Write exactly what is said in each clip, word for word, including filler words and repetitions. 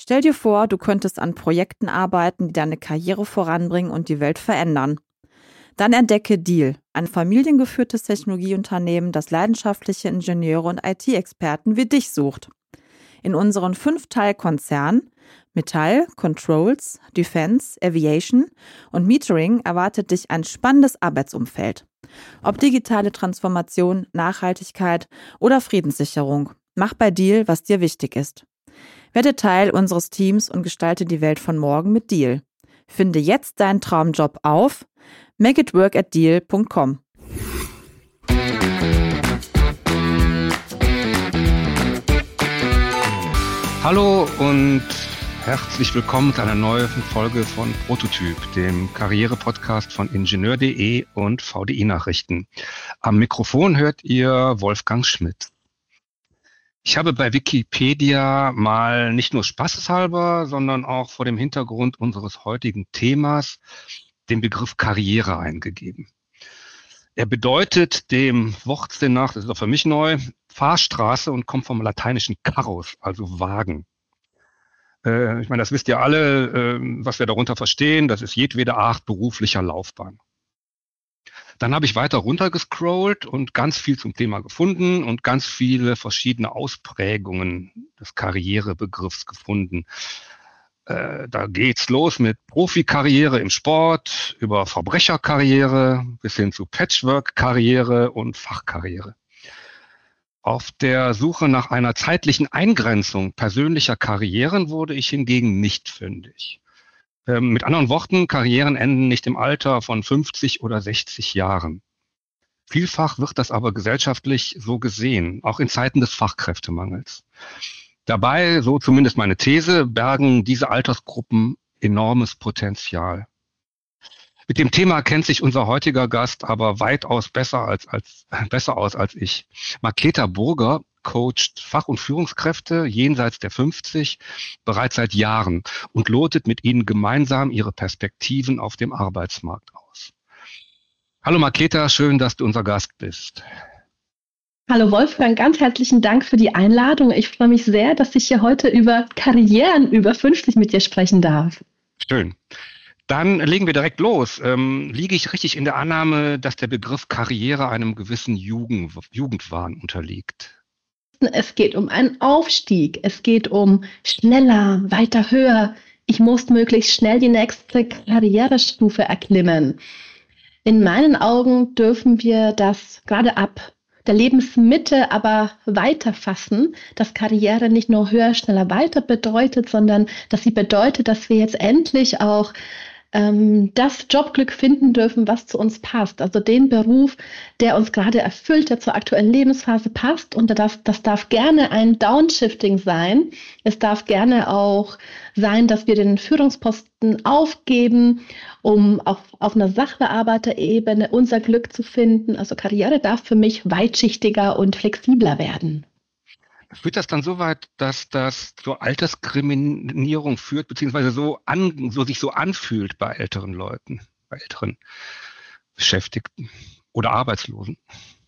Stell dir vor, du könntest an Projekten arbeiten, die deine Karriere voranbringen und die Welt verändern. Dann entdecke Diehl, ein familiengeführtes Technologieunternehmen, das leidenschaftliche Ingenieure und I T-Experten wie dich sucht. In unseren Fünf-Teil-Konzern Metall, Controls, Defense, Aviation und Metering erwartet dich ein spannendes Arbeitsumfeld. Ob digitale Transformation, Nachhaltigkeit oder Friedenssicherung, mach bei Diehl, was dir wichtig ist. Werde Teil unseres Teams und gestalte die Welt von morgen mit Diehl. Finde jetzt deinen Traumjob auf make it work at diehl punkt com. Hallo und herzlich willkommen zu einer neuen Folge von Prototyp, dem Karriere-Podcast von Ingenieur punkt de und V D I-Nachrichten. Am Mikrofon hört ihr Wolfgang Schmidt. Ich habe bei Wikipedia mal nicht nur spaßeshalber, sondern auch vor dem Hintergrund unseres heutigen Themas den Begriff Karriere eingegeben. Er bedeutet dem Wortsinn nach, das ist auch für mich neu, Fahrstraße und kommt vom lateinischen Carrus, also Wagen. Äh, ich meine, das wisst ihr alle, äh, was wir darunter verstehen. Das ist jedwede Art beruflicher Laufbahn. Dann habe ich weiter runtergescrollt und ganz viel zum Thema gefunden und ganz viele verschiedene Ausprägungen des Karrierebegriffs gefunden. Äh, da geht's los mit Profikarriere im Sport, über Verbrecherkarriere bis hin zu Patchwork-Karriere und Fachkarriere. Auf der Suche nach einer zeitlichen Eingrenzung persönlicher Karrieren wurde ich hingegen nicht fündig. Ähm, mit anderen Worten, Karrieren enden nicht im Alter von fünfzig oder sechzig Jahren. Vielfach wird das aber gesellschaftlich so gesehen, auch in Zeiten des Fachkräftemangels. Dabei, so zumindest meine These, bergen diese Altersgruppen enormes Potenzial. Mit dem Thema kennt sich unser heutiger Gast aber weitaus besser als, als, besser aus als ich. Marketa Burger coacht Fach- und Führungskräfte jenseits der fünfzig bereits seit Jahren und lotet mit ihnen gemeinsam ihre Perspektiven auf dem Arbeitsmarkt aus. Hallo Marketa, schön, dass du unser Gast bist. Hallo Wolfgang, ganz herzlichen Dank für die Einladung. Ich freue mich sehr, dass ich hier heute über Karrieren über fünfzig mit dir sprechen darf. Schön. Dann legen wir direkt los. Ähm, liege ich richtig in der Annahme, dass der Begriff Karriere einem gewissen Jugend, Jugendwahn unterliegt? Es geht um einen Aufstieg. Es geht um schneller, weiter, höher. Ich muss möglichst schnell die nächste Karrierestufe erklimmen. In meinen Augen dürfen wir das gerade ab der Lebensmitte aber weiter fassen, dass Karriere nicht nur höher, schneller, weiter bedeutet, sondern dass sie bedeutet, dass wir jetzt endlich auch ähm, das Jobglück finden dürfen, was zu uns passt. Also den Beruf, der uns gerade erfüllt, der zur aktuellen Lebensphase passt. Und das, das darf gerne ein Downshifting sein. Es darf gerne auch sein, dass wir den Führungsposten aufgeben, um auf, auf einer Sachbearbeiterebene unser Glück zu finden. Also Karriere darf für mich weitschichtiger und flexibler werden. Führt das dann so weit, dass das zur Altersdiskriminierung führt, beziehungsweise so, an, so sich so anfühlt bei älteren Leuten, bei älteren Beschäftigten oder Arbeitslosen?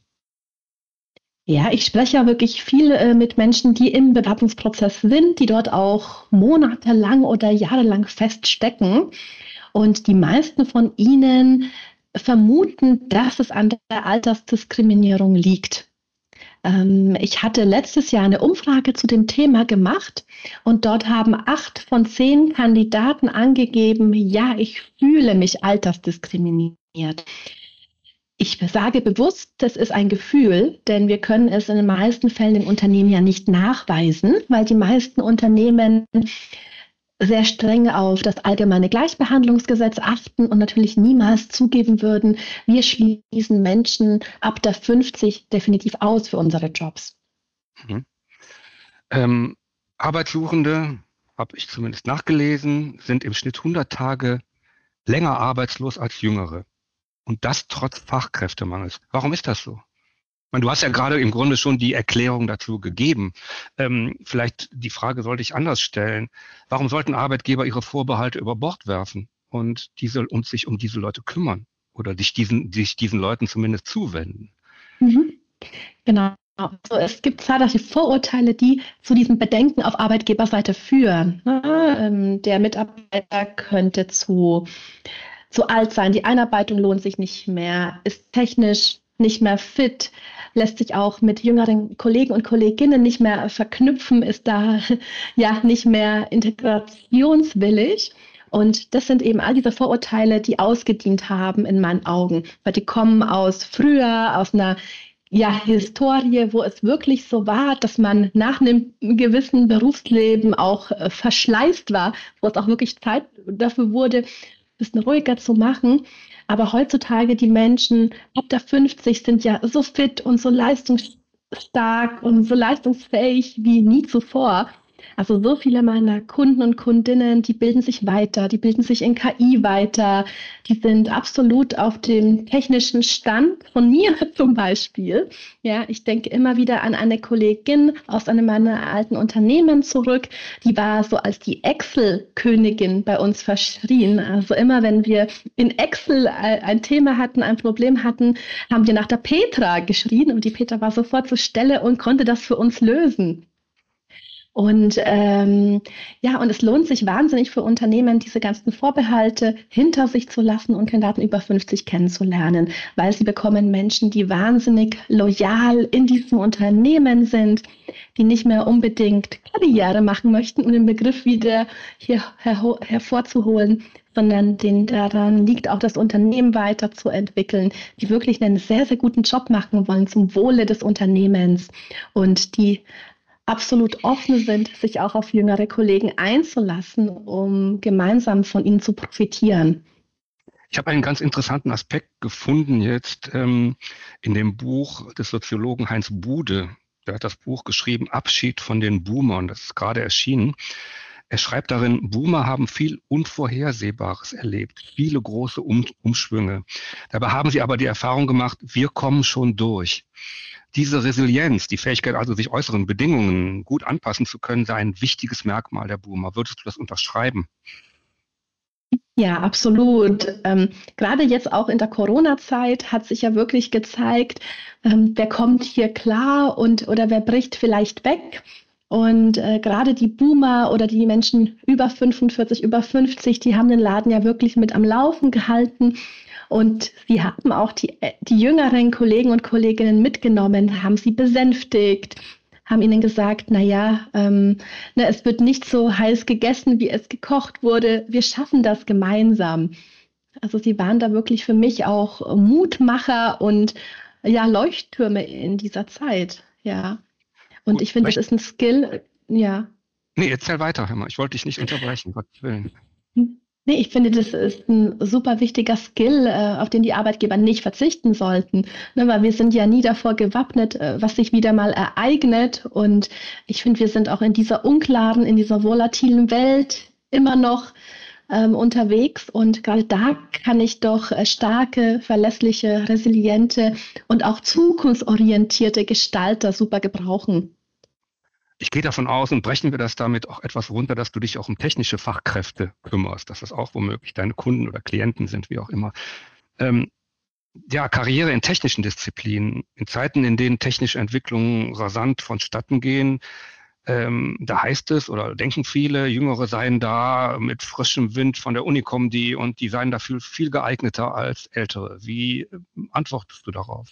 Ja, ich spreche ja wirklich viel äh, mit Menschen, die im Bewerbungsprozess sind, die dort auch monatelang oder jahrelang feststecken. Und die meisten von ihnen vermuten, dass es an der Altersdiskriminierung liegt. Ähm, ich hatte letztes Jahr eine Umfrage zu dem Thema gemacht und dort haben acht von zehn Kandidaten angegeben, ja, ich fühle mich altersdiskriminiert. Ich sage bewusst, das ist ein Gefühl, denn wir können es in den meisten Fällen im Unternehmen ja nicht nachweisen, weil die meisten Unternehmen sehr streng auf das allgemeine Gleichbehandlungsgesetz achten und natürlich niemals zugeben würden, wir schließen Menschen ab der fünfzig definitiv aus für unsere Jobs. Mhm. Ähm, Arbeitssuchende, habe ich zumindest nachgelesen, sind im Schnitt hundert Tage länger arbeitslos als Jüngere. Und das trotz Fachkräftemangels. Warum ist das so? Ich meine, du hast ja gerade im Grunde schon die Erklärung dazu gegeben. Ähm, vielleicht die Frage sollte ich anders stellen. Warum sollten Arbeitgeber ihre Vorbehalte über Bord werfen und diese und sich um diese Leute kümmern oder sich diesen, sich diesen Leuten zumindest zuwenden? Mhm. Genau. Also es gibt zahlreiche Vorurteile, die zu diesem Bedenken auf Arbeitgeberseite führen. Ne? Ähm, Der Mitarbeiter könnte zu, zu alt sein, die Einarbeitung lohnt sich nicht mehr, ist technisch nicht mehr fit, lässt sich auch mit jüngeren Kollegen und Kolleginnen nicht mehr verknüpfen, ist da ja nicht mehr integrationswillig. Und das sind eben all diese Vorurteile, die ausgedient haben in meinen Augen, weil die kommen aus früher, aus einer ja, Historie, wo es wirklich so war, dass man nach einem gewissen Berufsleben auch äh, verschleißt war, wo es auch wirklich Zeit dafür wurde, ein bisschen ruhiger zu machen. Aber heutzutage die Menschen ab der fünfzig sind ja so fit und so leistungsstark und so leistungsfähig wie nie zuvor. Also so viele meiner Kunden und Kundinnen, die bilden sich weiter, die bilden sich in K I weiter, die sind absolut auf dem technischen Stand von mir zum Beispiel. Ja, ich denke immer wieder an eine Kollegin aus einem meiner alten Unternehmen zurück, die war so als die Excel-Königin bei uns verschrien. Also immer wenn wir in Excel ein Thema hatten, ein Problem hatten, haben wir nach der Petra geschrien und die Petra war sofort zur Stelle und konnte das für uns lösen. Und ähm, ja, und es lohnt sich wahnsinnig für Unternehmen, diese ganzen Vorbehalte hinter sich zu lassen und Kandidaten über fünfzig kennenzulernen, weil sie bekommen Menschen, die wahnsinnig loyal in diesem Unternehmen sind, die nicht mehr unbedingt Karriere machen möchten, um den Begriff wieder hier her- hervorzuholen, sondern denen daran liegt, auch das Unternehmen weiterzuentwickeln, die wirklich einen sehr, sehr guten Job machen wollen zum Wohle des Unternehmens und die absolut offen sind, sich auch auf jüngere Kollegen einzulassen, um gemeinsam von ihnen zu profitieren. Ich habe einen ganz interessanten Aspekt gefunden jetzt ähm, in dem Buch des Soziologen Heinz Bude. Der hat das Buch geschrieben, Abschied von den Boomern. Das ist gerade erschienen. Er schreibt darin, Boomer haben viel Unvorhersehbares erlebt, viele große um Umschwünge. Dabei haben sie aber die Erfahrung gemacht, wir kommen schon durch. Diese Resilienz, die Fähigkeit also, sich äußeren Bedingungen gut anpassen zu können, sei ein wichtiges Merkmal der Boomer. Würdest du das unterschreiben? Ja, absolut. Ähm, gerade jetzt auch in der Corona-Zeit hat sich ja wirklich gezeigt, ähm, wer kommt hier klar und oder wer bricht vielleicht weg. Und äh, gerade die Boomer oder die Menschen über fünfundvierzig, über fünfzig, die haben den Laden ja wirklich mit am Laufen gehalten. Und sie haben auch die, die jüngeren Kollegen und Kolleginnen mitgenommen, haben sie besänftigt, haben ihnen gesagt, naja, ähm, na, es wird nicht so heiß gegessen, wie es gekocht wurde. Wir schaffen das gemeinsam. Also sie waren da wirklich für mich auch Mutmacher und ja, Leuchttürme in dieser Zeit. Ja. Und Gut, ich finde, das vielleicht- ist ein Skill, ja. Nee, erzähl weiter, hör mal. Ich wollte dich nicht unterbrechen, Gottes Willen. Nee, ich finde, das ist ein super wichtiger Skill, äh, auf den die Arbeitgeber nicht verzichten sollten. Ne, weil wir sind ja nie davor gewappnet, äh, was sich wieder mal ereignet. Und ich finde, wir sind auch in dieser unklaren, in dieser volatilen Welt immer noch ähm, unterwegs. Und gerade da kann ich doch äh, starke, verlässliche, resiliente und auch zukunftsorientierte Gestalter super gebrauchen. Ich gehe davon aus und brechen wir das damit auch etwas runter, dass du dich auch um technische Fachkräfte kümmerst, dass das auch womöglich deine Kunden oder Klienten sind, wie auch immer. Ähm, ja, Karriere in technischen Disziplinen, in Zeiten, in denen technische Entwicklungen rasant vonstatten gehen, ähm, da heißt es oder denken viele, Jüngere seien da mit frischem Wind von der Uni kommen die und die seien dafür viel geeigneter als Ältere. Wie äh, antwortest du darauf?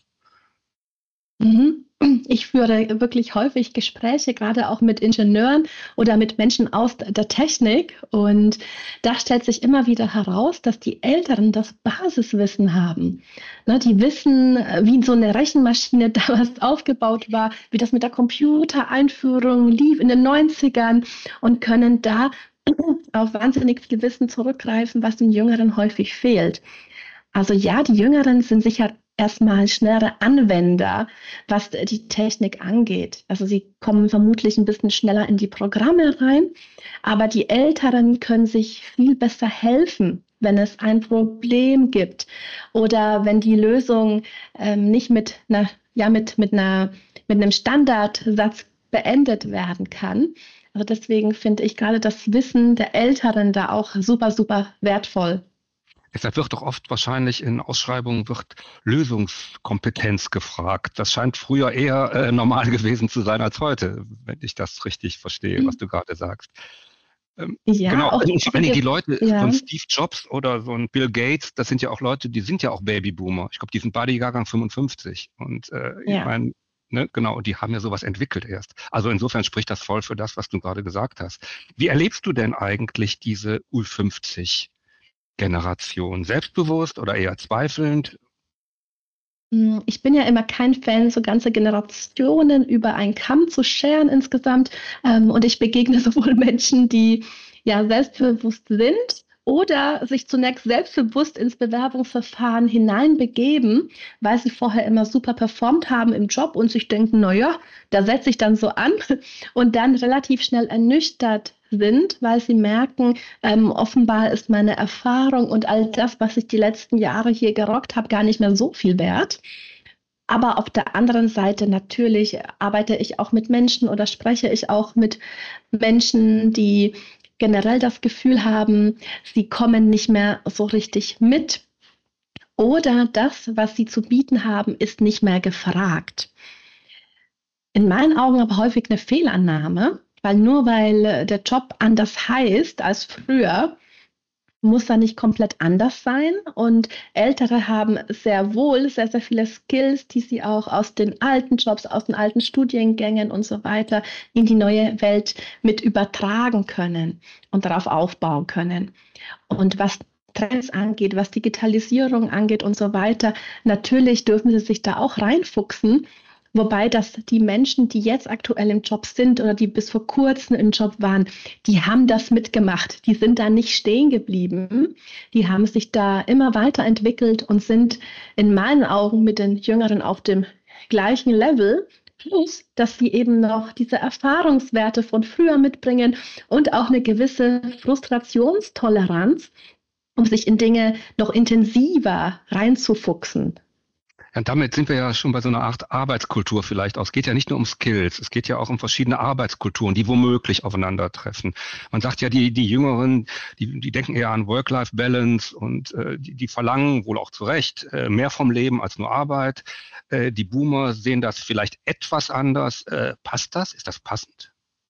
Mhm. Ich führe wirklich häufig Gespräche, gerade auch mit Ingenieuren oder mit Menschen aus der Technik. Und da stellt sich immer wieder heraus, dass die Älteren das Basiswissen haben. Ne, die wissen, äh, wie so eine Rechenmaschine damals aufgebaut war, wie das mit der Computereinführung lief in den neunzigern und können da auf wahnsinnig viel Wissen zurückgreifen, was den Jüngeren häufig fehlt. Also ja, die Jüngeren sind sicher erstmal schnellere Anwender, was die Technik angeht. Also sie kommen vermutlich ein bisschen schneller in die Programme rein, aber die Älteren können sich viel besser helfen, wenn es ein Problem gibt oder wenn die Lösung ähm, nicht mit einer, ja, mit, mit einer, mit einem Standardsatz beendet werden kann. Also deswegen finde ich gerade das Wissen der Älteren da auch super, super wertvoll. Deshalb wird doch oft wahrscheinlich in Ausschreibungen wird Lösungskompetenz gefragt. Das scheint früher eher äh, normal gewesen zu sein als heute, wenn ich das richtig verstehe, Mhm. was du gerade sagst. Ähm, Ja, genau, auch also und vor allen Dingen die Leute, so ja. ein Steve Jobs oder so ein Bill Gates, das sind ja auch Leute, die sind ja auch Babyboomer. Ich glaube, die sind beide Jahrgang fünfundfünfzig. Und äh, ich Ja. meine, ne, genau, die haben ja sowas entwickelt erst. Also insofern spricht das voll für das, was du gerade gesagt hast. Wie erlebst du denn eigentlich diese U fünfzig Generation? Selbstbewusst oder eher zweifelnd? Hm, Ich bin ja immer kein Fan, so ganze Generationen über einen Kamm zu scheren insgesamt. Ähm, und ich begegne sowohl Menschen, die ja selbstbewusst sind oder sich zunächst selbstbewusst ins Bewerbungsverfahren hineinbegeben, weil sie vorher immer super performt haben im Job und sich denken, na ja, da setze ich dann so an und dann relativ schnell ernüchtert sind, weil sie merken, ähm, offenbar ist meine Erfahrung und all das, was ich die letzten Jahre hier gerockt habe, gar nicht mehr so viel wert. Aber auf der anderen Seite natürlich arbeite ich auch mit Menschen oder spreche ich auch mit Menschen, die generell das Gefühl haben, sie kommen nicht mehr so richtig mit oder das, was sie zu bieten haben, ist nicht mehr gefragt. In meinen Augen aber häufig eine Fehlannahme, weil nur weil äh, der Job anders heißt als früher, muss er nicht komplett anders sein. Und Ältere haben sehr wohl sehr, sehr viele Skills, die sie auch aus den alten Jobs, aus den alten Studiengängen und so weiter in die neue Welt mit übertragen können und darauf aufbauen können. Und was Trends angeht, was Digitalisierung angeht und so weiter, natürlich dürfen sie sich da auch reinfuchsen. Wobei das die Menschen, die jetzt aktuell im Job sind oder die bis vor kurzem im Job waren, die haben das mitgemacht. Die sind da nicht stehen geblieben. Die haben sich da immer weiterentwickelt und sind in meinen Augen mit den Jüngeren auf dem gleichen Level. Plus, dass sie eben noch diese Erfahrungswerte von früher mitbringen und auch eine gewisse Frustrationstoleranz, um sich in Dinge noch intensiver reinzufuchsen. Ja, und damit sind wir ja schon bei so einer Art Arbeitskultur vielleicht aus. Es geht ja nicht nur um Skills, es geht ja auch um verschiedene Arbeitskulturen, die womöglich aufeinandertreffen. Man sagt ja, die, die Jüngeren, die, die denken eher an Work-Life-Balance und äh, die, die verlangen wohl auch zu Recht äh, mehr vom Leben als nur Arbeit. Äh, die Boomer sehen das vielleicht etwas anders. Äh, passt das? Ist das passend?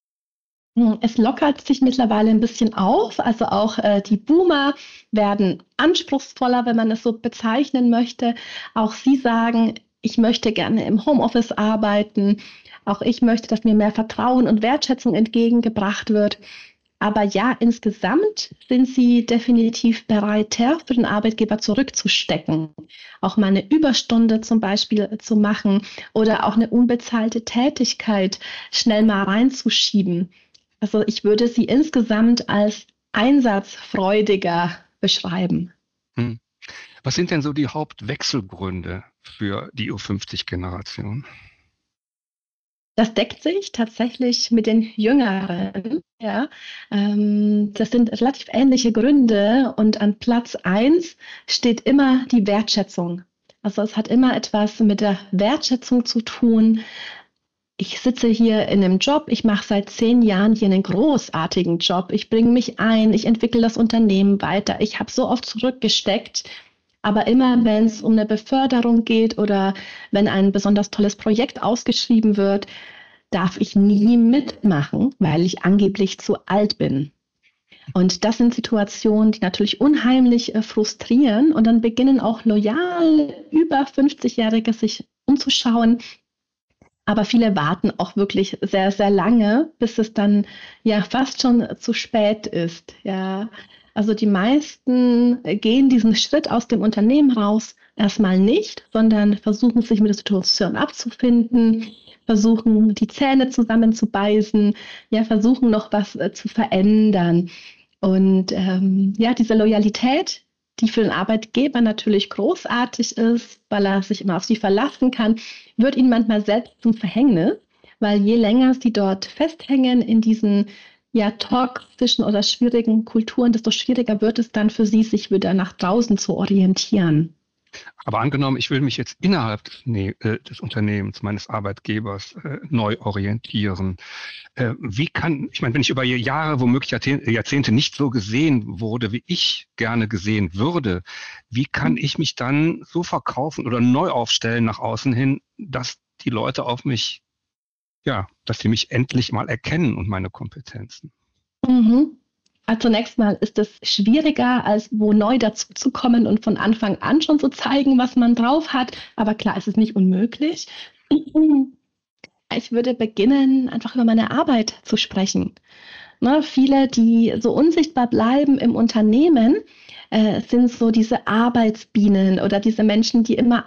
Es lockert sich mittlerweile ein bisschen auf. Also auch äh, die Boomer werden anspruchsvoller, wenn man es so bezeichnen möchte. Auch sie sagen, ich möchte gerne im Homeoffice arbeiten. Auch ich möchte, dass mir mehr Vertrauen und Wertschätzung entgegengebracht wird. Aber ja, insgesamt sind sie definitiv bereiter, für den Arbeitgeber zurückzustecken. Auch mal eine Überstunde zum Beispiel zu machen oder auch eine unbezahlte Tätigkeit schnell mal reinzuschieben. Also ich würde sie insgesamt als einsatzfreudiger beschreiben. Hm. Was sind denn so die Hauptwechselgründe für die U fünfzig Generation? Das deckt sich tatsächlich mit den Jüngeren. Ja. Ähm, das sind relativ ähnliche Gründe und an Platz eins steht immer die Wertschätzung. Also es hat immer etwas mit der Wertschätzung zu tun. Ich sitze hier in einem Job, ich mache seit zehn Jahren hier einen großartigen Job. Ich bringe mich ein, ich entwickle das Unternehmen weiter. Ich habe so oft zurückgesteckt. Aber immer, wenn es um eine Beförderung geht oder wenn ein besonders tolles Projekt ausgeschrieben wird, darf ich nie mitmachen, weil ich angeblich zu alt bin. Und das sind Situationen, die natürlich unheimlich äh, frustrieren. Und dann beginnen auch loyal über fünfzig-Jährige sich umzuschauen. Aber viele warten auch wirklich sehr, sehr lange, bis es dann ja fast schon zu spät ist. Ja, also die meisten gehen diesen Schritt aus dem Unternehmen raus erstmal nicht, sondern versuchen sich mit der Situation abzufinden, versuchen die Zähne zusammenzubeißen, ja, versuchen noch was äh, zu verändern. Und ähm, ja, diese Loyalität, die für den Arbeitgeber natürlich großartig ist, weil er sich immer auf sie verlassen kann, wird ihnen manchmal selbst zum Verhängnis, weil je länger sie dort festhängen in diesen ja, toxischen oder schwierigen Kulturen, desto schwieriger wird es dann für sie, sich wieder nach draußen zu orientieren. Aber angenommen, ich will mich jetzt innerhalb nee, äh, des Unternehmens, meines Arbeitgebers äh, neu orientieren. Äh, wie kann, ich meine, wenn ich über Jahre, womöglich Jahrzehnte, Jahrzehnte nicht so gesehen wurde, wie ich gerne gesehen würde, wie kann ich mich dann so verkaufen oder neu aufstellen nach außen hin, dass die Leute auf mich, ja, dass sie mich endlich mal erkennen und meine Kompetenzen? Mhm. Also zunächst mal ist es schwieriger, als wo neu dazu zu kommen und von Anfang an schon zu zeigen, was man drauf hat. Aber klar, es ist nicht unmöglich. Ich würde beginnen, einfach über meine Arbeit zu sprechen. Ne, viele, die so unsichtbar bleiben im Unternehmen, äh, sind so diese Arbeitsbienen oder diese Menschen, die immer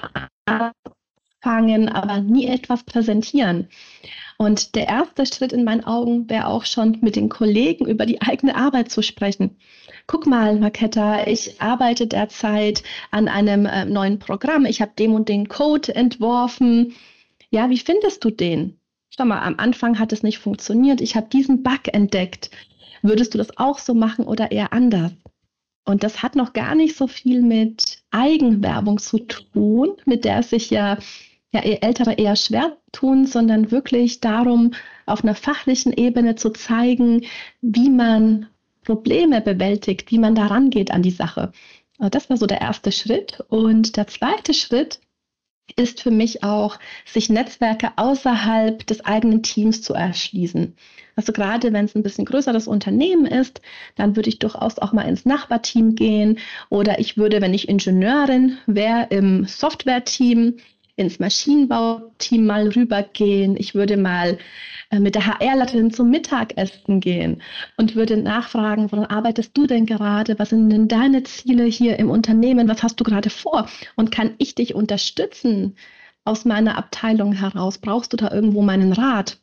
anfangen, aber nie etwas präsentieren. Und der erste Schritt in meinen Augen wäre auch schon, mit den Kollegen über die eigene Arbeit zu sprechen. Guck mal, Marketa, ich arbeite derzeit an einem äh, neuen Programm. Ich habe dem und den Code entworfen. Ja, wie findest du den? Schau mal, am Anfang hat es nicht funktioniert. Ich habe diesen Bug entdeckt. Würdest du das auch so machen oder eher anders? Und das hat noch gar nicht so viel mit Eigenwerbung zu tun, mit der sich ja ja, Ältere eher schwer tun, sondern wirklich darum, auf einer fachlichen Ebene zu zeigen, wie man Probleme bewältigt, wie man da rangeht an die Sache. Also das war so der erste Schritt. Und der zweite Schritt ist für mich auch, sich Netzwerke außerhalb des eigenen Teams zu erschließen. Also gerade wenn es ein bisschen größeres Unternehmen ist, dann würde ich durchaus auch mal ins Nachbarteam gehen oder ich würde, wenn ich Ingenieurin wäre, im Softwareteam ins Maschinenbauteam mal rübergehen. Ich würde mal äh, mit der H R-Leiterin zum Mittagessen gehen und würde nachfragen, woran arbeitest du denn gerade? Was sind denn deine Ziele hier im Unternehmen? Was hast du gerade vor? Und kann ich dich unterstützen aus meiner Abteilung heraus? Brauchst du da irgendwo meinen Rat?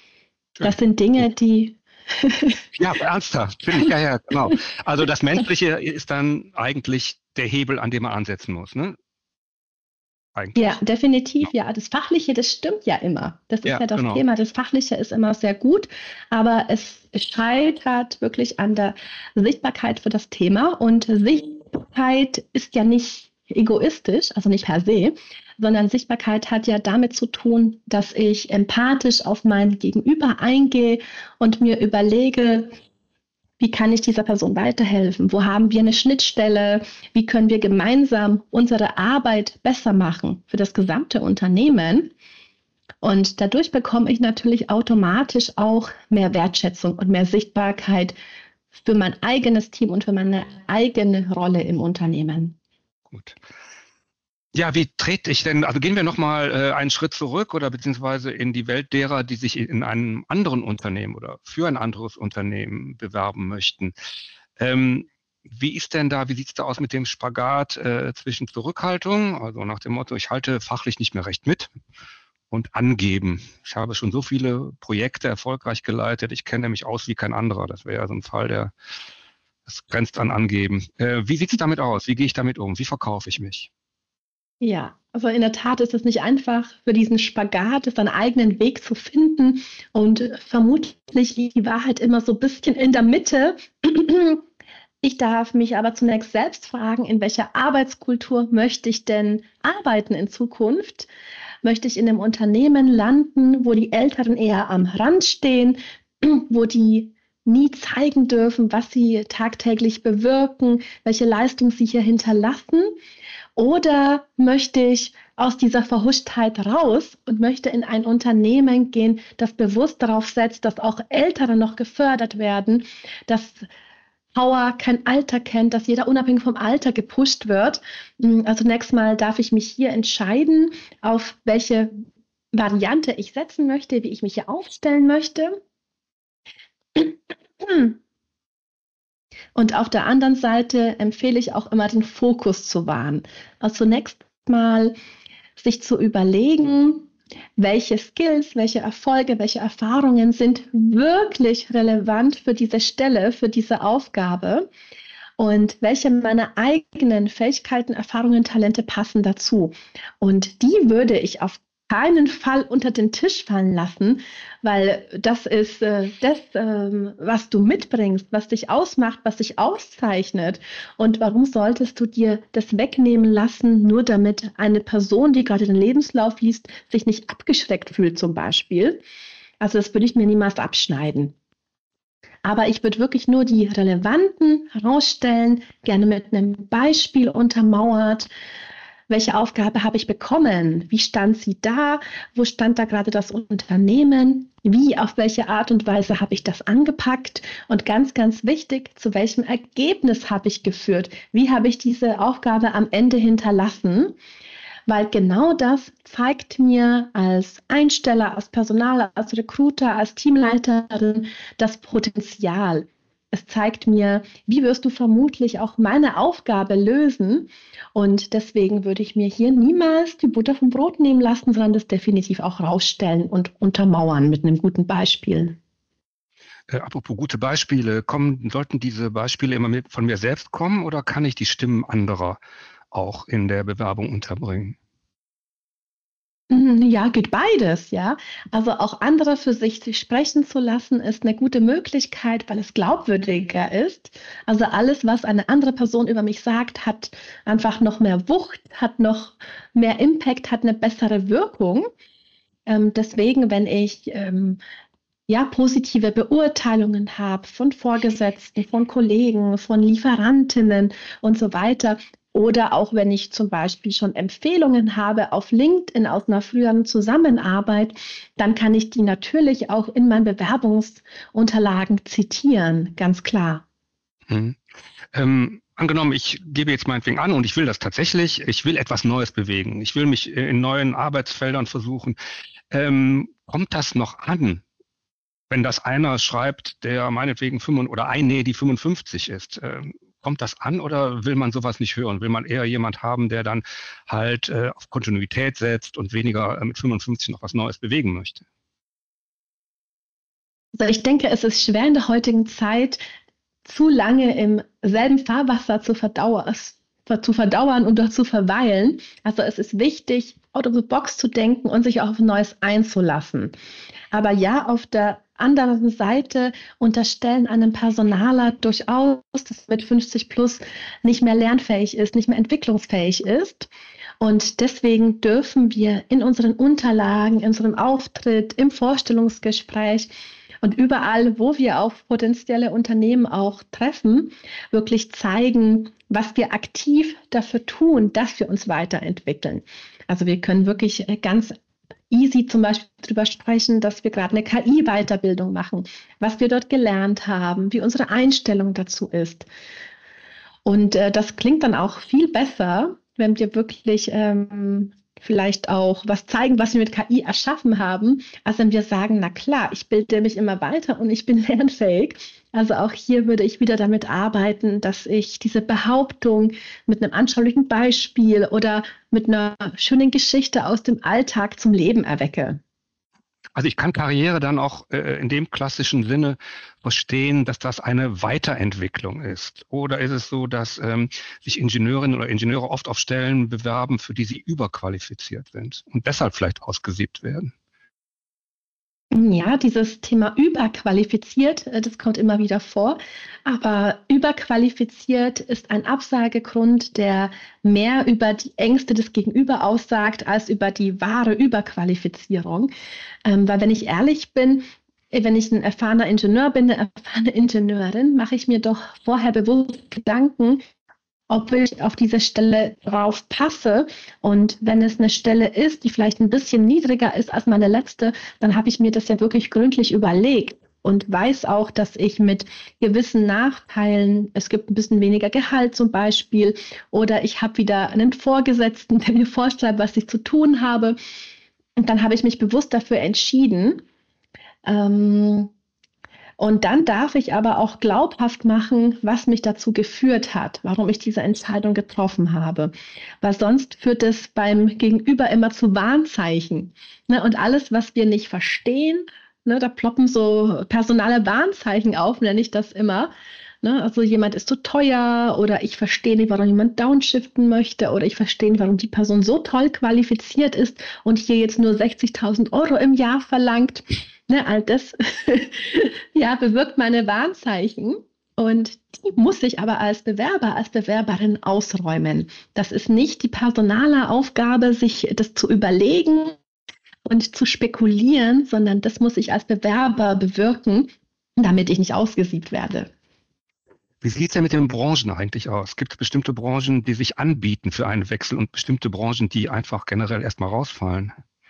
Das sind Dinge, die... Ja, ernsthaft, finde ich, ja, ja, genau. Also das Menschliche ist dann eigentlich der Hebel, an dem man ansetzen muss, ne? Eigentlich. Ja, definitiv, ja. Das Fachliche, das stimmt ja immer. Das ist ja, ja das genau. Thema. Das Fachliche ist immer sehr gut, aber es scheitert wirklich an der Sichtbarkeit für das Thema. Und Sichtbarkeit ist ja nicht egoistisch, also nicht per se, sondern Sichtbarkeit hat ja damit zu tun, dass ich empathisch auf mein Gegenüber eingehe und mir überlege, wie kann ich dieser Person weiterhelfen? Wo haben wir eine Schnittstelle? Wie können wir gemeinsam unsere Arbeit besser machen für das gesamte Unternehmen? Und dadurch bekomme ich natürlich automatisch auch mehr Wertschätzung und mehr Sichtbarkeit für mein eigenes Team und für meine eigene Rolle im Unternehmen. Gut. Ja, wie trete ich denn, also gehen wir nochmal äh, einen Schritt zurück oder beziehungsweise in die Welt derer, die sich in einem anderen Unternehmen oder für ein anderes Unternehmen bewerben möchten. Ähm, wie ist denn da, wie sieht es da aus mit dem Spagat äh, zwischen Zurückhaltung, also nach dem Motto, ich halte fachlich nicht mehr recht mit, und Angeben? Ich habe schon so viele Projekte erfolgreich geleitet, ich kenne mich aus wie kein anderer. Das wäre ja so ein Fall, der das grenzt an Angeben. Äh, wie sieht es damit aus? Wie gehe ich damit um? Wie verkaufe ich mich? Ja, also in der Tat ist es nicht einfach, für diesen Spagat seinen eigenen Weg zu finden und vermutlich liegt die Wahrheit immer so ein bisschen in der Mitte. Ich darf mich aber zunächst selbst fragen, in welcher Arbeitskultur möchte ich denn arbeiten in Zukunft? Möchte ich in einem Unternehmen landen, wo die Älteren eher am Rand stehen, wo die nie zeigen dürfen, was sie tagtäglich bewirken, welche Leistung sie hier hinterlassen? Oder möchte ich aus dieser Verhuschtheit raus und möchte in ein Unternehmen gehen, das bewusst darauf setzt, dass auch Ältere noch gefördert werden, dass Power kein Alter kennt, dass jeder unabhängig vom Alter gepusht wird. Also zunächst mal darf ich mich hier entscheiden, auf welche Variante ich setzen möchte, wie ich mich hier aufstellen möchte. Und auf der anderen Seite empfehle ich auch immer, den Fokus zu wahren. Also zunächst mal sich zu überlegen, welche Skills, welche Erfolge, welche Erfahrungen sind wirklich relevant für diese Stelle, für diese Aufgabe und welche meiner eigenen Fähigkeiten, Erfahrungen, Talente passen dazu. Und die würde ich auf keinen Fall unter den Tisch fallen lassen, weil das ist äh, das, ähm, was du mitbringst, was dich ausmacht, was dich auszeichnet. Und warum solltest du dir das wegnehmen lassen, nur damit eine Person, die gerade den Lebenslauf liest, sich nicht abgeschreckt fühlt zum Beispiel? Also das würde ich mir niemals abschneiden. Aber ich würde wirklich nur die relevanten herausstellen, gerne mit einem Beispiel untermauert. Welche Aufgabe habe ich bekommen? Wie stand sie da? Wo stand da gerade das Unternehmen? Wie, auf welche Art und Weise habe ich das angepackt? Und ganz, ganz wichtig, zu welchem Ergebnis habe ich geführt? Wie habe ich diese Aufgabe am Ende hinterlassen? Weil genau das zeigt mir als Einsteller, als Personaler, als Recruiter, als Teamleiterin das Potenzial. Es zeigt mir, wie wirst du vermutlich auch meine Aufgabe lösen. Und deswegen würde ich mir hier niemals die Butter vom Brot nehmen lassen, sondern das definitiv auch rausstellen und untermauern mit einem guten Beispiel. Äh, apropos gute Beispiele, kommen, sollten diese Beispiele immer mit von mir selbst kommen oder kann ich die Stimmen anderer auch in der Bewerbung unterbringen? Ja, geht beides, ja. Also auch andere für sich sprechen zu lassen, ist eine gute Möglichkeit, weil es glaubwürdiger ist. Also alles, was eine andere Person über mich sagt, hat einfach noch mehr Wucht, hat noch mehr Impact, hat eine bessere Wirkung. Ähm, deswegen, wenn ich ähm, ja, positive Beurteilungen habe von Vorgesetzten, von Kollegen, von Lieferantinnen und so weiter. Oder auch wenn ich zum Beispiel schon Empfehlungen habe auf LinkedIn aus einer früheren Zusammenarbeit, dann kann ich die natürlich auch in meinen Bewerbungsunterlagen zitieren, ganz klar. Hm. Ähm, angenommen, ich gebe jetzt meinetwegen an und ich will das tatsächlich, ich will etwas Neues bewegen, ich will mich in neuen Arbeitsfeldern versuchen. Ähm, kommt das noch an, wenn das einer schreibt, der meinetwegen fünfundfünfzig oder ein, nee, die fünfundfünfzig ist? Ähm, kommt das an oder will man sowas nicht hören? Will man eher jemand haben, der dann halt äh, auf Kontinuität setzt und weniger äh, mit fünfundfünfzig noch was Neues bewegen möchte? Also ich denke, es ist schwer in der heutigen Zeit, zu lange im selben Fahrwasser zu verdauern, zu verdauern und dort zu verweilen. Also es ist wichtig, out of the box zu denken und sich auch auf Neues einzulassen. Aber ja, auf der anderen Seite unterstellen einem Personaler durchaus, dass mit fünfzig plus nicht mehr lernfähig ist, nicht mehr entwicklungsfähig ist. Und deswegen dürfen wir in unseren Unterlagen, in unserem Auftritt, im Vorstellungsgespräch und überall, wo wir auf potenzielle Unternehmen auch treffen, wirklich zeigen, was wir aktiv dafür tun, dass wir uns weiterentwickeln. Also wir können wirklich ganz easy zum Beispiel darüber sprechen, dass wir gerade eine K I-Weiterbildung machen, was wir dort gelernt haben, wie unsere Einstellung dazu ist. Und äh, das klingt dann auch viel besser, wenn wir wirklich ähm, vielleicht auch was zeigen, was wir mit K I erschaffen haben, als wenn wir sagen, na klar, ich bilde mich immer weiter und ich bin lernfähig. Also auch hier würde ich wieder damit arbeiten, dass ich diese Behauptung mit einem anschaulichen Beispiel oder mit einer schönen Geschichte aus dem Alltag zum Leben erwecke. Also ich kann Karriere dann auch äh, in dem klassischen Sinne verstehen, dass das eine Weiterentwicklung ist. Oder ist es so, dass ähm, sich Ingenieurinnen oder Ingenieure oft auf Stellen bewerben, für die sie überqualifiziert sind und deshalb vielleicht ausgesiebt werden? Ja, dieses Thema überqualifiziert, das kommt immer wieder vor. Aber überqualifiziert ist ein Absagegrund, der mehr über die Ängste des Gegenüber aussagt, als über die wahre Überqualifizierung. Ähm, weil wenn ich ehrlich bin, wenn ich ein erfahrener Ingenieur bin, eine erfahrene Ingenieurin, mache ich mir doch vorher bewusst Gedanken, ob ich auf diese Stelle drauf passe. Und wenn es eine Stelle ist, die vielleicht ein bisschen niedriger ist als meine letzte, dann habe ich mir das ja wirklich gründlich überlegt und weiß auch, dass ich mit gewissen Nachteilen, es gibt ein bisschen weniger Gehalt zum Beispiel, oder ich habe wieder einen Vorgesetzten, der mir vorschreibt, was ich zu tun habe. Und dann habe ich mich bewusst dafür entschieden. Ähm, Und dann darf ich aber auch glaubhaft machen, was mich dazu geführt hat, warum ich diese Entscheidung getroffen habe. Weil sonst führt es beim Gegenüber immer zu Warnzeichen. Ne? Und alles, was wir nicht verstehen, ne, da ploppen so personale Warnzeichen auf, nenne ich das immer. Ne? Also jemand ist zu teuer oder ich verstehe nicht, warum jemand downshiften möchte oder ich verstehe nicht, warum die Person so toll qualifiziert ist und hier jetzt nur sechzigtausend Euro im Jahr verlangt. Ne, all das ja, bewirkt meine Warnzeichen. Und die muss ich aber als Bewerber, als Bewerberin ausräumen. Das ist nicht die Personaleraufgabe, sich das zu überlegen und zu spekulieren, sondern das muss ich als Bewerber bewirken, damit ich nicht ausgesiebt werde. Wie sieht es denn mit den Branchen eigentlich aus? Gibt es bestimmte Branchen, die sich anbieten für einen Wechsel und bestimmte Branchen, die einfach generell erstmal rausfallen?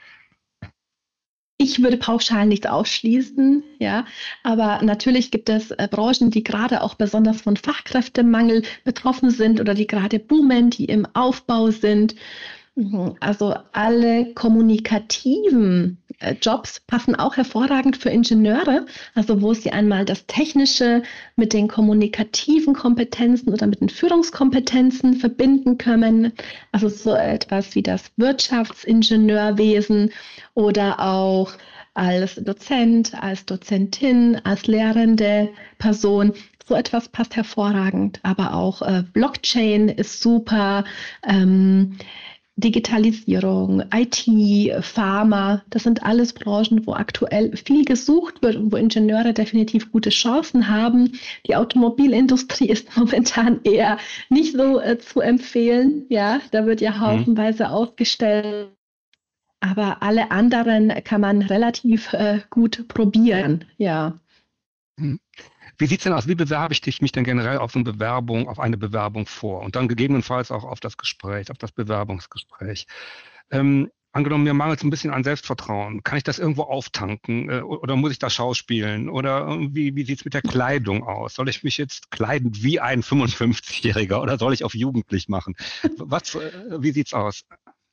Ich würde pauschal nicht ausschließen, ja, aber natürlich gibt es äh, Branchen, die gerade auch besonders von Fachkräftemangel betroffen sind oder die gerade boomen, die im Aufbau sind. Also alle kommunikativen äh, Jobs passen auch hervorragend für Ingenieure, also wo sie einmal das Technische mit den kommunikativen Kompetenzen oder mit den Führungskompetenzen verbinden können. Also so etwas wie das Wirtschaftsingenieurwesen oder auch als Dozent, als Dozentin, als lehrende Person. So etwas passt hervorragend, aber auch äh, Blockchain ist super. Ähm, Digitalisierung, I T, Pharma, das sind alles Branchen, wo aktuell viel gesucht wird und wo Ingenieure definitiv gute Chancen haben. Die Automobilindustrie ist momentan eher nicht so äh, zu empfehlen. Ja, da wird ja haufenweise mhm. aufgestellt. Aber alle anderen kann man relativ äh, gut probieren. Ja. Mhm. Wie sieht es denn aus? Wie bewerbe ich mich denn generell auf eine Bewerbung, auf eine Bewerbung vor? Und dann gegebenenfalls auch auf das Gespräch, auf das Bewerbungsgespräch. Ähm, angenommen, mir mangelt es ein bisschen an Selbstvertrauen. Kann ich das irgendwo auftanken? Äh, oder muss ich da schauspielen? Oder wie, wie sieht es mit der Kleidung aus? Soll ich mich jetzt kleiden wie ein fünfundfünfzigjähriger oder soll ich auf jugendlich machen? Was, äh, wie sieht es aus?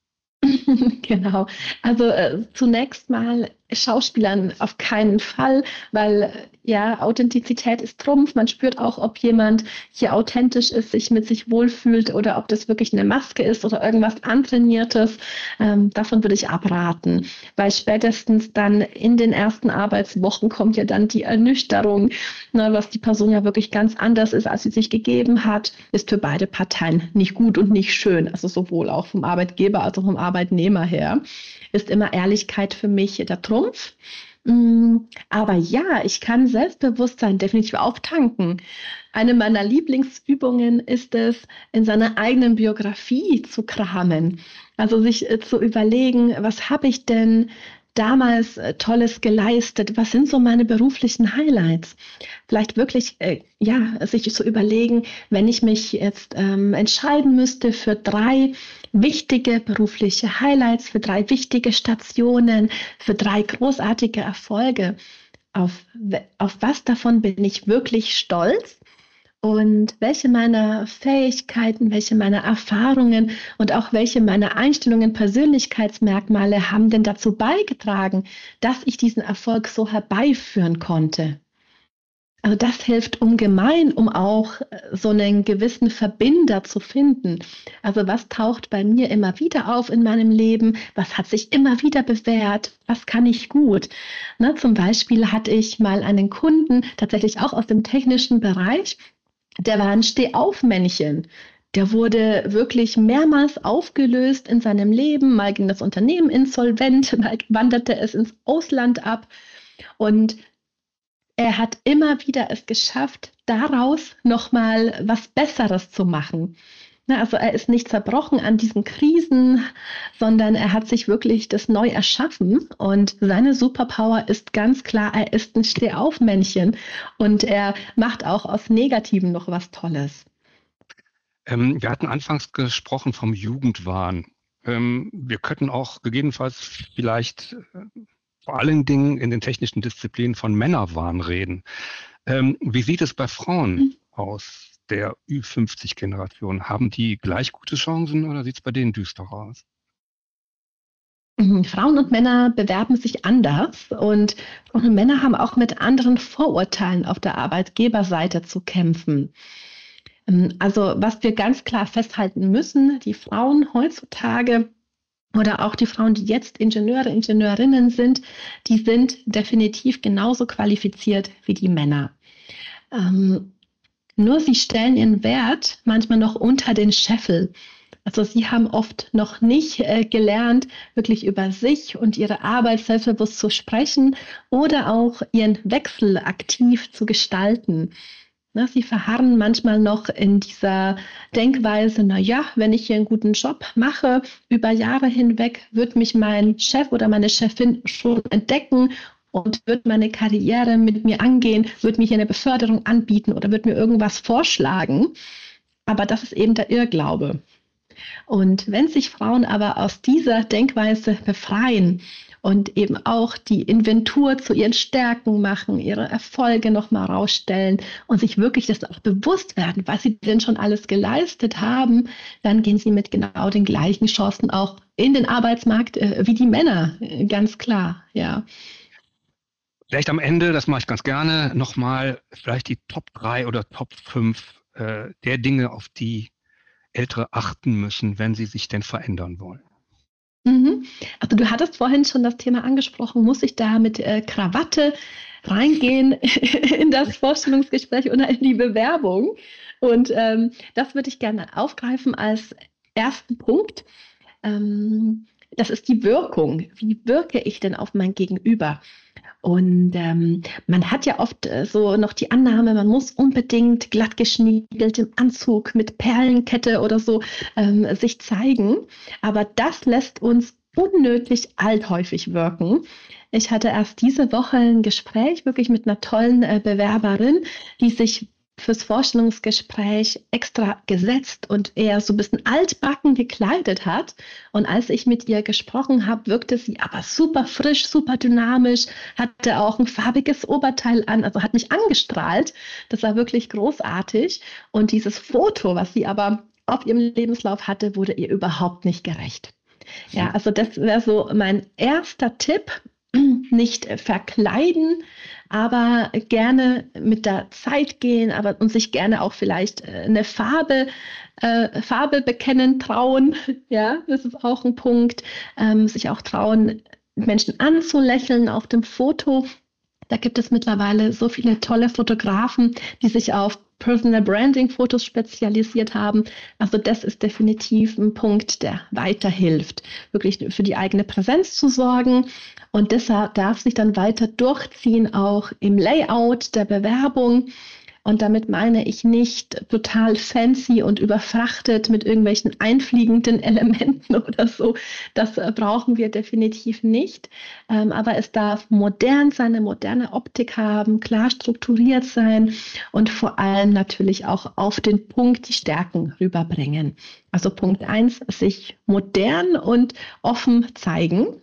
Genau, also äh, zunächst mal Schauspielern auf keinen Fall, weil ja, Authentizität ist Trumpf. Man spürt auch, ob jemand hier authentisch ist, sich mit sich wohlfühlt oder ob das wirklich eine Maske ist oder irgendwas Antrainiertes. Ähm, davon würde ich abraten, weil spätestens dann in den ersten Arbeitswochen kommt ja dann die Ernüchterung, ne, was die Person ja wirklich ganz anders ist, als sie sich gegeben hat, ist für beide Parteien nicht gut und nicht schön. Also sowohl auch vom Arbeitgeber als auch vom Arbeitnehmer her ist immer Ehrlichkeit für mich der Trumpf. Aber ja, ich kann Selbstbewusstsein definitiv auftanken. Eine meiner Lieblingsübungen ist es, in seiner eigenen Biografie zu kramen. Also sich äh, zu überlegen, was habe ich denn damals äh, Tolles geleistet? Was sind so meine beruflichen Highlights? Vielleicht wirklich, äh, ja, sich zu überlegen, wenn ich mich jetzt ähm, entscheiden müsste für drei wichtige berufliche Highlights, für drei wichtige Stationen, für drei großartige Erfolge. Auf, auf was davon bin ich wirklich stolz? Und welche meiner Fähigkeiten, welche meiner Erfahrungen und auch welche meiner Einstellungen, Persönlichkeitsmerkmale haben denn dazu beigetragen, dass ich diesen Erfolg so herbeiführen konnte? Also das hilft ungemein, um auch so einen gewissen Verbinder zu finden. Also was taucht bei mir immer wieder auf in meinem Leben? Was hat sich immer wieder bewährt? Was kann ich gut? Na, zum Beispiel hatte ich mal einen Kunden, tatsächlich auch aus dem technischen Bereich, der war ein Stehaufmännchen. Der wurde wirklich mehrmals aufgelöst in seinem Leben. Mal ging das Unternehmen insolvent, mal wanderte es ins Ausland ab. Und er hat immer wieder es geschafft, daraus nochmal was Besseres zu machen. Also er ist nicht zerbrochen an diesen Krisen, sondern er hat sich wirklich das neu erschaffen. Und seine Superpower ist ganz klar, er ist ein Stehaufmännchen und er macht auch aus Negativen noch was Tolles. Ähm, wir hatten anfangs gesprochen vom Jugendwahn. Ähm, wir könnten auch gegebenenfalls vielleicht äh, vor allen Dingen in den technischen Disziplinen von Männerwahn reden. Ähm, wie sieht es bei Frauen mhm. aus der Ü fünfzig Generation? Haben die gleich gute Chancen oder sieht es bei denen düster aus? Frauen und Männer bewerben sich anders und Frauen und Männer haben auch mit anderen Vorurteilen auf der Arbeitgeberseite zu kämpfen. Also was wir ganz klar festhalten müssen, die Frauen heutzutage oder auch die Frauen, die jetzt Ingenieure, Ingenieurinnen sind, die sind definitiv genauso qualifiziert wie die Männer. Ähm, Nur sie stellen ihren Wert manchmal noch unter den Scheffel. Also sie haben oft noch nicht äh, gelernt, wirklich über sich und ihre Arbeit selbstbewusst zu sprechen oder auch ihren Wechsel aktiv zu gestalten. Na, sie verharren manchmal noch in dieser Denkweise, na ja, wenn ich hier einen guten Job mache, über Jahre hinweg wird mich mein Chef oder meine Chefin schon entdecken und wird meine Karriere mit mir angehen, wird mir hier eine Beförderung anbieten oder wird mir irgendwas vorschlagen. Aber das ist eben der Irrglaube. Und wenn sich Frauen aber aus dieser Denkweise befreien und eben auch die Inventur zu ihren Stärken machen, ihre Erfolge nochmal rausstellen und sich wirklich das auch bewusst werden, was sie denn schon alles geleistet haben, dann gehen sie mit genau den gleichen Chancen auch in den Arbeitsmarkt äh, wie die Männer, äh, ganz klar, ja. Vielleicht am Ende, das mache ich ganz gerne, nochmal vielleicht die Top drei oder Top fünf äh, der Dinge, auf die Ältere achten müssen, wenn sie sich denn verändern wollen. Mhm. Also du hattest vorhin schon das Thema angesprochen, muss ich da mit äh, Krawatte reingehen in das Vorstellungsgespräch oder in die Bewerbung? Und ähm, das würde ich gerne aufgreifen als ersten Punkt. Ähm, das ist die Wirkung. Wie wirke ich denn auf mein Gegenüber? Und ähm, man hat ja oft äh, so noch die Annahme, man muss unbedingt glatt geschniegelt im Anzug mit Perlenkette oder so ähm, sich zeigen. Aber das lässt uns unnötig althäufig wirken. Ich hatte erst diese Woche ein Gespräch wirklich mit einer tollen äh, Bewerberin, die sich fürs Vorstellungsgespräch extra gesetzt und eher so ein bisschen altbacken gekleidet hat. Und als ich mit ihr gesprochen habe, wirkte sie aber super frisch, super dynamisch, hatte auch ein farbiges Oberteil an, also hat mich angestrahlt. Das war wirklich großartig. Und dieses Foto, was sie aber auf ihrem Lebenslauf hatte, wurde ihr überhaupt nicht gerecht. Ja, also das wäre so mein erster Tipp. Nicht verkleiden, aber gerne mit der Zeit gehen, aber und sich gerne auch vielleicht eine Farbe, äh, Farbe bekennen trauen. Ja, das ist auch ein Punkt. Ähm, sich auch trauen, Menschen anzulächeln auf dem Foto. Da gibt es mittlerweile so viele tolle Fotografen, die sich auf Personal Branding Fotos spezialisiert haben. Also das ist definitiv ein Punkt, der weiterhilft, wirklich für die eigene Präsenz zu sorgen. Und deshalb darf sich dann weiter durchziehen, auch im Layout der Bewerbung. Und damit meine ich nicht total fancy und überfrachtet mit irgendwelchen einfliegenden Elementen oder so. Das äh, brauchen wir definitiv nicht. Ähm, aber es darf modern sein, eine moderne Optik haben, klar strukturiert sein und vor allem natürlich auch auf den Punkt die Stärken rüberbringen. Also Punkt eins, sich modern und offen zeigen.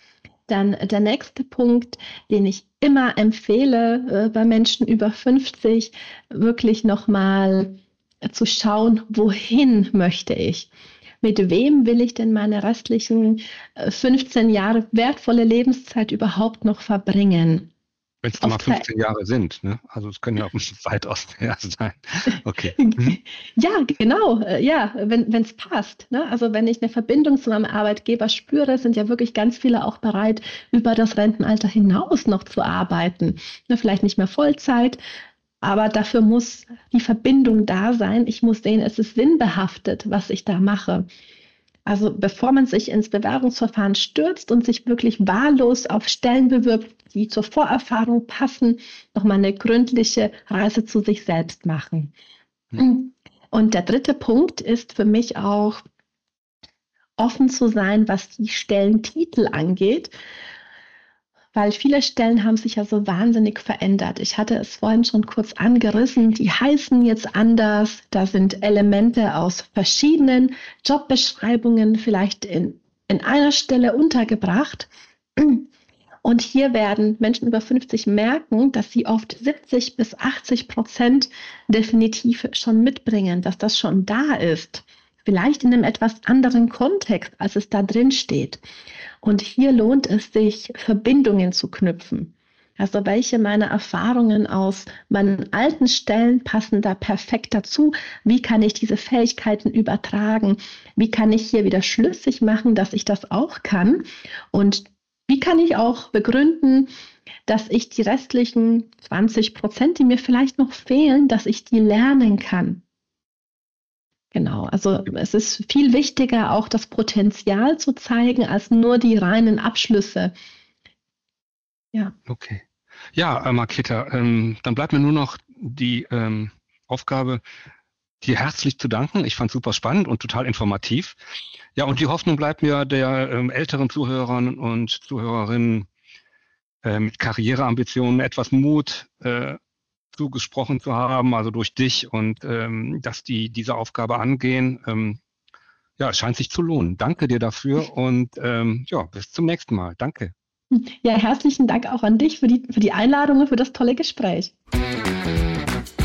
Dann der nächste Punkt, den ich immer empfehle äh, bei Menschen über fünfzig, wirklich nochmal zu schauen, wohin möchte ich? Mit wem will ich denn meine restlichen äh, fünfzehn Jahre wertvolle Lebenszeit überhaupt noch verbringen? Wenn es mal fünfzehn Jahre sind, ne? Also es können ja auch weitaus mehr sein. Okay. Mhm. Ja, genau. Ja, wenn es passt. Ne? Also wenn ich eine Verbindung zu meinem Arbeitgeber spüre, sind ja wirklich ganz viele auch bereit, über das Rentenalter hinaus noch zu arbeiten. Ne? Vielleicht nicht mehr Vollzeit, aber dafür muss die Verbindung da sein. Ich muss sehen, es ist sinnbehaftet, was ich da mache. Also bevor man sich ins Bewerbungsverfahren stürzt und sich wirklich wahllos auf Stellen bewirbt, die zur Vorerfahrung passen, nochmal eine gründliche Reise zu sich selbst machen. Mhm. Und der dritte Punkt ist für mich auch, offen zu sein, was die Stellentitel angeht. Weil viele Stellen haben sich ja so wahnsinnig verändert. Ich hatte es vorhin schon kurz angerissen, die heißen jetzt anders. Da sind Elemente aus verschiedenen Jobbeschreibungen vielleicht in, in einer Stelle untergebracht. Und hier werden Menschen über fünfzig merken, dass sie oft siebzig bis achtzig Prozent definitiv schon mitbringen, dass das schon da ist. Vielleicht in einem etwas anderen Kontext, als es da drin steht. Und hier lohnt es sich, Verbindungen zu knüpfen. Also welche meiner Erfahrungen aus meinen alten Stellen passen da perfekt dazu? Wie kann ich diese Fähigkeiten übertragen? Wie kann ich hier wieder schlüssig machen, dass ich das auch kann? Und Wie kann ich auch begründen, dass ich die restlichen zwanzig Prozent, die mir vielleicht noch fehlen, dass ich die lernen kann? Genau, also es ist viel wichtiger, auch das Potenzial zu zeigen, als nur die reinen Abschlüsse. Ja. Okay. Ja, äh, Marketa, ähm, dann bleibt mir nur noch die ähm, Aufgabe, dir herzlich zu danken. Ich fand es super spannend und total informativ. Ja, und die Hoffnung bleibt mir der ähm, älteren Zuhörern und Zuhörerinnen äh, mit Karriereambitionen etwas Mut äh, zugesprochen zu haben, also durch dich, und ähm, dass die diese Aufgabe angehen. Ähm, ja, es scheint sich zu lohnen. Danke dir dafür und ähm, ja, bis zum nächsten Mal. Danke. Ja, herzlichen Dank auch an dich für die, für die Einladung und für das tolle Gespräch.